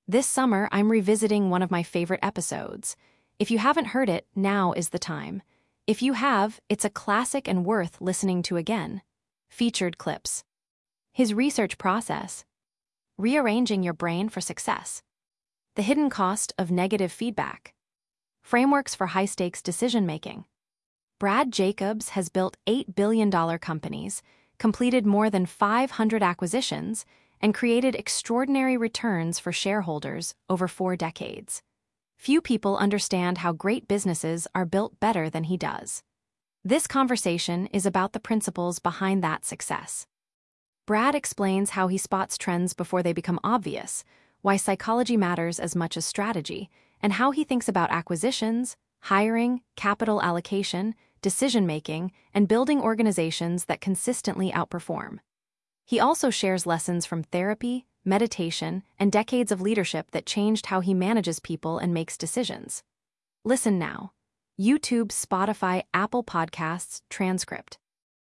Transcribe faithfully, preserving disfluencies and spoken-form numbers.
This summer, I'm revisiting one of my favorite episodes. If you haven't heard it, now is the time. If you have, it's a classic and worth listening to again. Featured clips. His research process. Rearranging your brain for success. The hidden cost of negative feedback. Frameworks for high-stakes decision-making. Brad Jacobs has built eight billion dollars companies, completed more than five hundred acquisitions, and created extraordinary returns for shareholders over four decades. Few people understand how great businesses are built better than he does. This conversation is about the principles behind that success. Brad explains how he spots trends before they become obvious, why psychology matters as much as strategy, and how he thinks about acquisitions, hiring, capital allocation, decision-making, and building organizations that consistently outperform. He also shares lessons from therapy, meditation, and decades of leadership that changed how he manages people and makes decisions. Listen now. YouTube, Spotify, Apple Podcasts, transcript.